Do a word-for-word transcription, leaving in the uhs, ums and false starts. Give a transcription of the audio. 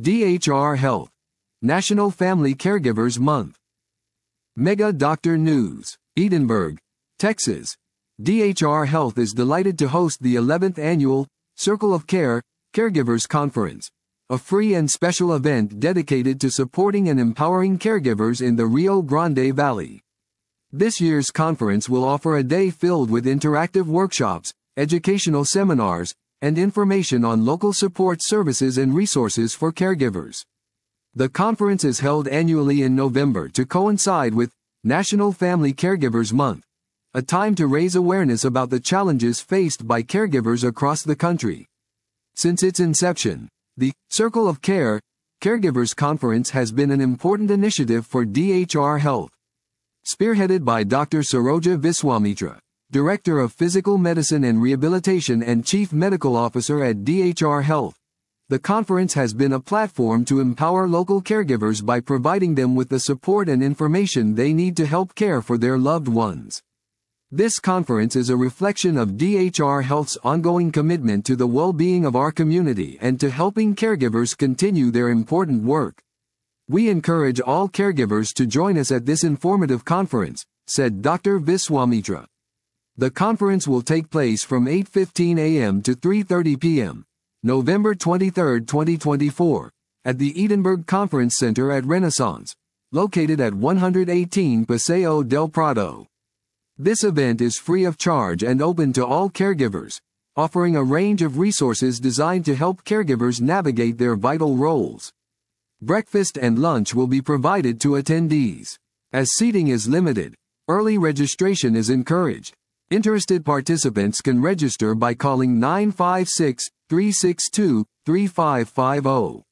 D H R Health. National Family Caregivers Month. Mega Doctor News. Edinburgh, Texas. D H R Health is delighted to host the eleventh Annual Circle of Care Caregivers Conference, a free and special event dedicated to supporting and empowering caregivers in the Rio Grande Valley. This year's conference will offer a day filled with interactive workshops, educational seminars, and information on local support services and resources for caregivers. The conference is held annually in November to coincide with National Family Caregivers Month, a time to raise awareness about the challenges faced by caregivers across the country. Since its inception, the Circle of Care Caregivers Conference has been an important initiative for D H R Health. Spearheaded by Doctor Saroja Viswamitra, Director of Physical Medicine and Rehabilitation and Chief Medical Officer at D H R Health, the conference has been a platform to empower local caregivers by providing them with the support and information they need to help care for their loved ones. This conference is a reflection of D H R Health's ongoing commitment to the well-being of our community and to helping caregivers continue their important work. We encourage all caregivers to join us at this informative conference, said Doctor Viswamitra. The conference will take place from eight fifteen a m to three thirty p m, November twenty-third, twenty twenty-four, at the Edinburgh Conference Center at Renaissance, located at one eighteen Paseo del Prado. This event is free of charge and open to all caregivers, offering a range of resources designed to help caregivers navigate their vital roles. Breakfast and lunch will be provided to attendees. As seating is limited, early registration is encouraged. Interested participants can register by calling nine five six, three six two, three five five zero.